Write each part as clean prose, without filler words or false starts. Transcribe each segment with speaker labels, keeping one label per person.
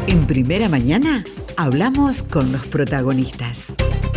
Speaker 1: En Primera Mañana hablamos con los protagonistas.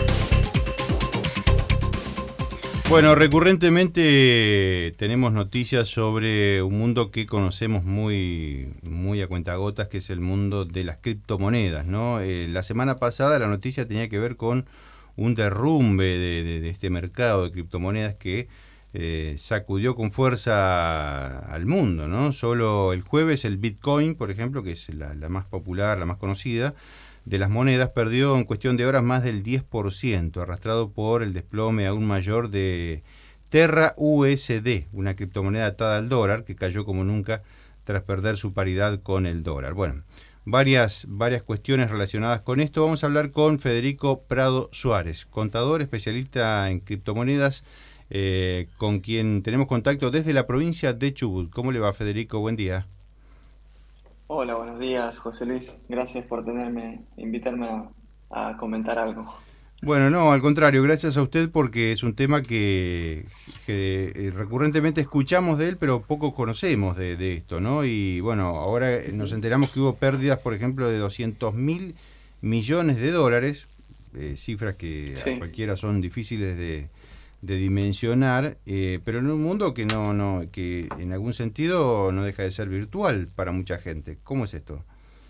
Speaker 2: Bueno, recurrentemente tenemos noticias sobre un mundo que conocemos muy a cuentagotas, que es el mundo de las criptomonedas, ¿no? La semana pasada la noticia tenía que ver con un derrumbe de este mercado de criptomonedas que sacudió con fuerza al mundo, ¿no? Solo el jueves el Bitcoin, por ejemplo, que es la más popular, la más conocida de las monedas, perdió en cuestión de horas más del 10%, arrastrado por el desplome aún mayor de Terra USD, una criptomoneda atada al dólar que cayó como nunca tras perder su paridad con el dólar. Bueno, varias cuestiones relacionadas con esto. Vamos a hablar con Federico Prado Suárez, contador especialista en criptomonedas, con quien tenemos contacto desde la provincia de Chubut. ¿Cómo le va, Federico? Buen día.
Speaker 3: Hola, buenos días, José Luis. Gracias por invitarme a comentar algo.
Speaker 2: Bueno, no, al contrario, gracias a usted porque es un tema que recurrentemente escuchamos de él, pero poco conocemos de esto, ¿no? Y bueno, ahora nos
Speaker 3: Ujú.
Speaker 2: enteramos que hubo pérdidas, por ejemplo, de 200.000 millones de dólares, cifras que a
Speaker 3: Sí,
Speaker 2: cualquiera son difíciles de dimensionar, pero en un mundo que en algún sentido no deja de ser virtual para mucha gente. ¿Cómo es esto?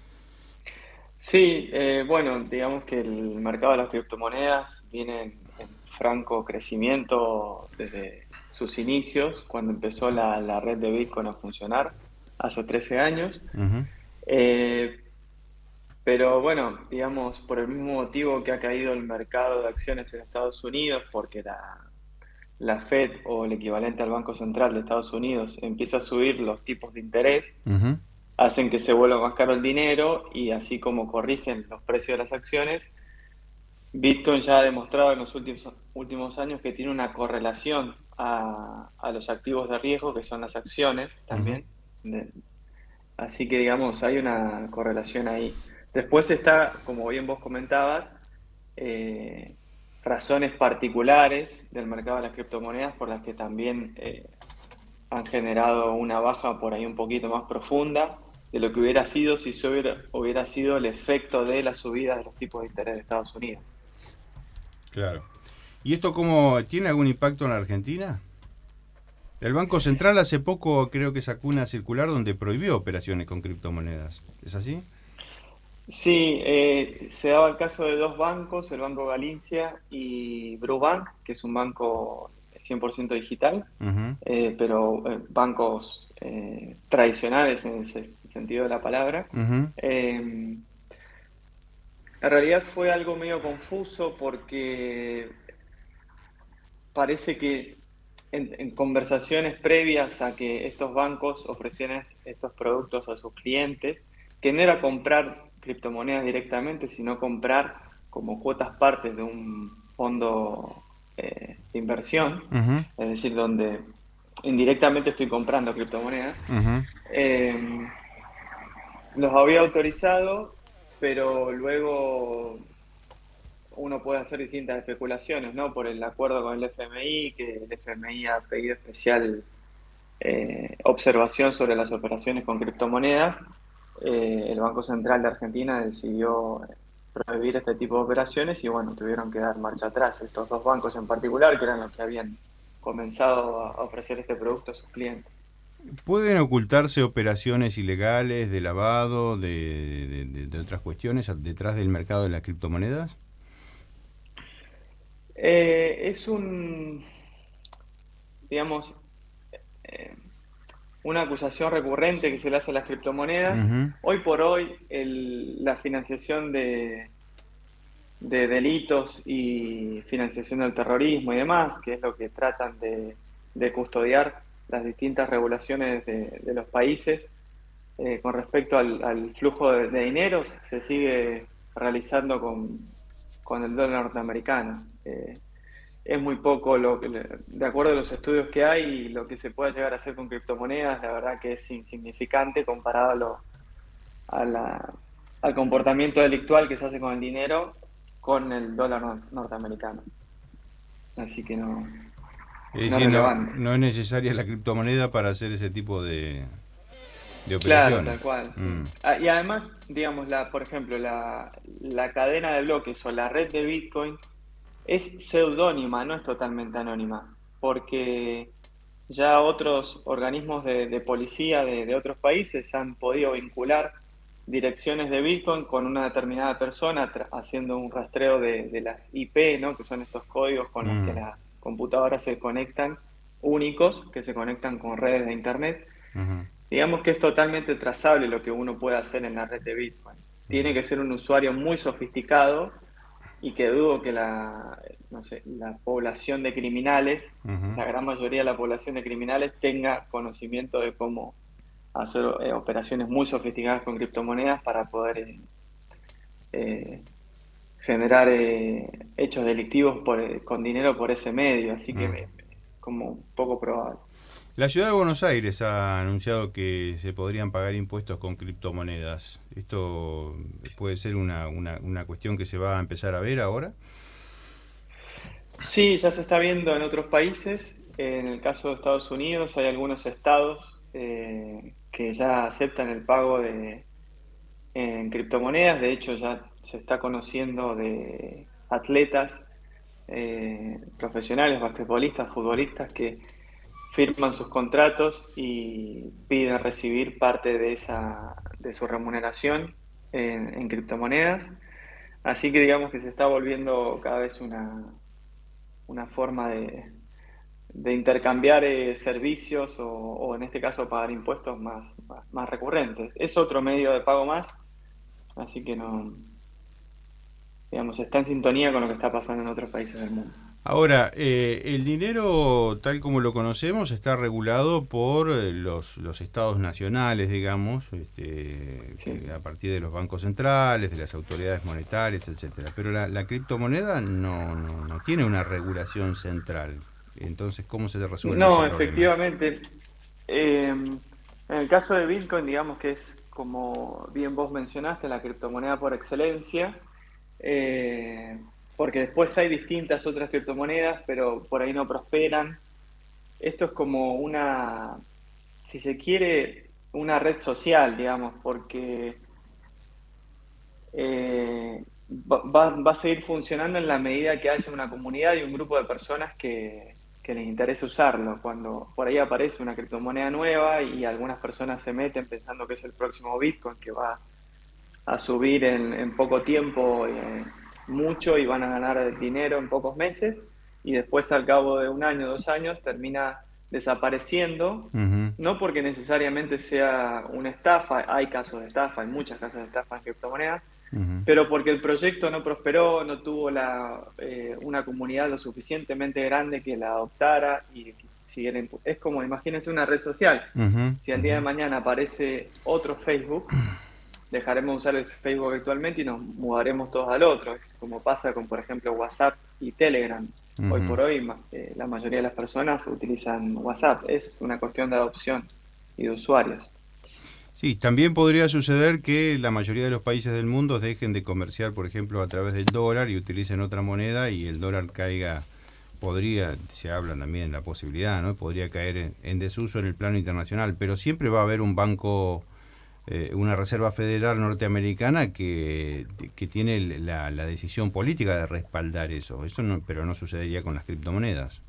Speaker 3: sí, bueno, digamos que el mercado de las criptomonedas viene en franco crecimiento desde sus inicios, cuando empezó la red de Bitcoin a funcionar hace 13 años.
Speaker 2: Ujú,
Speaker 3: Eh, pero bueno, digamos, por el mismo motivo que ha caído el mercado de acciones en Estados Unidos, porque la Fed o el equivalente al Banco Central de Estados Unidos empieza a subir los tipos de interés,
Speaker 2: ujú.
Speaker 3: hacen que se vuelva más caro el dinero y así como corrigen los precios de las acciones, Bitcoin ya ha demostrado en los últimos años que tiene una correlación a los activos de riesgo, que son las acciones
Speaker 2: Ujú.
Speaker 3: también. De- Así que digamos, hay una correlación ahí. Después está, como bien vos comentabas, eh, razones particulares del mercado de las criptomonedas por las que también han generado una baja por ahí un poquito más profunda de lo que hubiera sido si hubiera sido el efecto de la subida de los tipos de interés de Estados Unidos.
Speaker 2: Claro. ¿Y esto cómo tiene algún impacto en la Argentina? El Banco Central hace poco creo que sacó una circular donde prohibió operaciones con criptomonedas. ¿Es así?
Speaker 3: Sí, se daba el caso de dos bancos, el Banco Galicia y Brubank, que es un banco 100% digital,
Speaker 2: Ujú.
Speaker 3: pero bancos tradicionales en ese sentido de la palabra.
Speaker 2: Ujú.
Speaker 3: En realidad fue algo medio confuso porque parece que en conversaciones previas a que estos bancos ofrecieran estos productos a sus clientes, que no era comprar criptomonedas directamente, sino comprar como cuotas partes de un fondo de inversión,
Speaker 2: Ujú.
Speaker 3: es decir, donde indirectamente estoy comprando criptomonedas.
Speaker 2: Ujú.
Speaker 3: eh, los había autorizado, pero luego uno puede hacer distintas especulaciones, ¿no? Por el acuerdo con el FMI, que el FMI ha pedido especial observación sobre las operaciones con criptomonedas. El Banco Central de Argentina decidió prohibir este tipo de operaciones y bueno, tuvieron que dar marcha atrás. Estos dos bancos en particular, que eran los que habían comenzado a ofrecer este producto a sus clientes.
Speaker 2: ¿Pueden ocultarse operaciones ilegales de lavado, de otras cuestiones detrás del mercado de las criptomonedas?
Speaker 3: Es digamos, eh, una acusación recurrente que se le hace a las criptomonedas.
Speaker 2: Ujú.
Speaker 3: Hoy por hoy, la financiación de delitos y financiación del terrorismo y demás, que es lo que tratan de custodiar las distintas regulaciones de los países con respecto al flujo de dinero, se sigue realizando con el dólar norteamericano. Es muy poco de acuerdo a los estudios que hay y lo que se puede llegar a hacer con criptomonedas, la verdad que es insignificante comparado a al comportamiento delictual que se hace con el dinero con el dólar norteamericano. Así que
Speaker 2: Es
Speaker 3: no es
Speaker 2: decir,
Speaker 3: relevante.
Speaker 2: no es necesaria la criptomoneda para hacer ese tipo de
Speaker 3: Claro,
Speaker 2: operaciones.
Speaker 3: tal cual, sí.
Speaker 2: Mm,
Speaker 3: Y además, digamos, por ejemplo, la cadena de bloques o la red de Bitcoin es seudónima, no es totalmente anónima, porque ya otros organismos de policía de otros países han podido vincular direcciones de Bitcoin con una determinada persona, haciendo un rastreo de las IP, ¿no? Que son estos códigos con los que
Speaker 2: mm,
Speaker 3: las computadoras se conectan, únicos, que se conectan con redes de Internet.
Speaker 2: ujú,
Speaker 3: Digamos que es totalmente trazable lo que uno puede hacer en la red de Bitcoin. Tiene que ser un usuario muy sofisticado y que dudo que no sé, la población de criminales,
Speaker 2: ujú.
Speaker 3: la gran mayoría de la población de criminales tenga conocimiento de cómo hacer operaciones muy sofisticadas con criptomonedas para poder eh, generar hechos delictivos con dinero por ese medio. Así que
Speaker 2: Mm.
Speaker 3: es como poco probable.
Speaker 2: La ciudad de Buenos Aires ha anunciado que se podrían pagar impuestos con criptomonedas. ¿Esto puede ser una cuestión que se va a empezar a ver ahora?
Speaker 3: Sí, ya se está viendo en otros países. En el caso de Estados Unidos hay algunos estados que ya aceptan el pago en criptomonedas. De hecho, ya se está conociendo de atletas profesionales, basquetbolistas, futbolistas que firman sus contratos y piden recibir parte de su remuneración en criptomonedas. Así que digamos que se está volviendo cada vez una forma de intercambiar servicios o en este caso pagar impuestos más recurrentes. Es otro medio de pago más, así que no, digamos, está en sintonía con lo que está pasando en otros países del mundo.
Speaker 2: Ahora, el dinero tal como lo conocemos está regulado por los estados nacionales, digamos,
Speaker 3: Sí.
Speaker 2: a partir de los bancos centrales, de las autoridades monetarias, etcétera. Pero la criptomoneda no tiene una regulación central. Entonces, ¿cómo se resuelve ese
Speaker 3: No,
Speaker 2: problema?
Speaker 3: efectivamente. En el caso de Bitcoin, digamos que es como bien vos mencionaste, la criptomoneda por excelencia, eh, porque después hay distintas otras criptomonedas, pero por ahí no prosperan. Esto es como si se quiere, una red social, digamos, porque va a seguir funcionando en la medida que haya una comunidad y un grupo de personas que les interese usarlo. Cuando por ahí aparece una criptomoneda nueva y algunas personas se meten pensando que es el próximo Bitcoin que va a subir en poco tiempo mucho y van a ganar dinero en pocos meses y después al cabo de un año, 2 años termina desapareciendo,
Speaker 2: Ujú,
Speaker 3: no porque necesariamente sea una estafa, hay casos de estafa, hay muchas casos de estafa en criptomonedas,
Speaker 2: ujú.
Speaker 3: pero porque el proyecto no prosperó, no tuvo una comunidad lo suficientemente grande que la adoptara y siguiera es como, imagínense una red social.
Speaker 2: Ujú,
Speaker 3: Si al día
Speaker 2: ujú,
Speaker 3: de mañana aparece otro Facebook, dejaremos de usar el Facebook actualmente y nos mudaremos todos al otro, es como pasa con, por ejemplo, WhatsApp y Telegram. Hoy
Speaker 2: ujú.
Speaker 3: por hoy, la mayoría de las personas utilizan WhatsApp. Es una cuestión de adopción y de usuarios.
Speaker 2: Sí, también podría suceder que la mayoría de los países del mundo dejen de comerciar, por ejemplo, a través del dólar y utilicen otra moneda y el dólar caiga, se habla también de la posibilidad, ¿no? Podría caer en desuso en el plano internacional, pero siempre va a haber un banco, una Reserva Federal norteamericana que tiene la decisión política de respaldar eso. Eso no, pero no sucedería con las criptomonedas.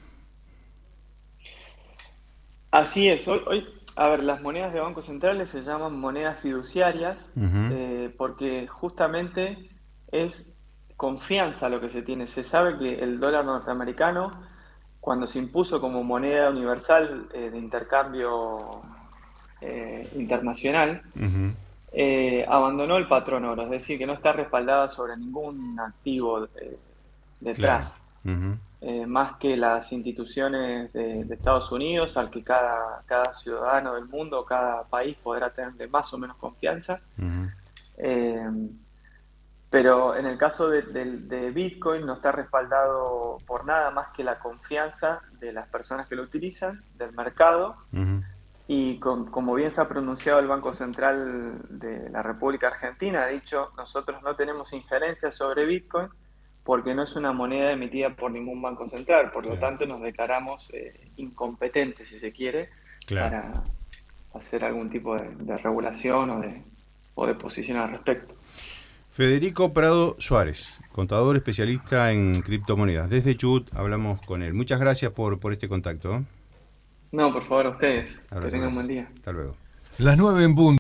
Speaker 3: Así es, a ver, las monedas de bancos centrales se llaman monedas fiduciarias
Speaker 2: Ujú,
Speaker 3: porque justamente es confianza lo que se tiene. Se sabe que el dólar norteamericano, cuando se impuso como moneda universal de intercambio internacional,
Speaker 2: ujú,
Speaker 3: abandonó el patrón oro, es decir, que no está respaldada sobre ningún activo
Speaker 2: claro.
Speaker 3: detrás,
Speaker 2: Ujú,
Speaker 3: más que las instituciones de Estados Unidos, al que cada ciudadano del mundo, cada país podrá tenerle más o menos confianza.
Speaker 2: ujú,
Speaker 3: Eh, pero en el caso de Bitcoin no está respaldado por nada más que la confianza de las personas que lo utilizan, del mercado,
Speaker 2: ujú.
Speaker 3: y como bien se ha pronunciado el Banco Central de la República Argentina, ha dicho, nosotros no tenemos injerencia sobre Bitcoin porque no es una moneda emitida por ningún banco central, por lo
Speaker 2: Claro,
Speaker 3: tanto nos declaramos incompetentes, si se quiere,
Speaker 2: claro.
Speaker 3: para, hacer algún tipo de regulación o de posición al respecto.
Speaker 2: Federico Prado Suárez, contador especialista en criptomonedas. Desde Chubut hablamos con él. Muchas gracias por este contacto.
Speaker 3: No, por favor, a ustedes.
Speaker 2: Abrazo,
Speaker 3: Que tengan un
Speaker 2: gracias.
Speaker 3: buen día.
Speaker 2: Hasta luego.
Speaker 4: Las 9 en punto.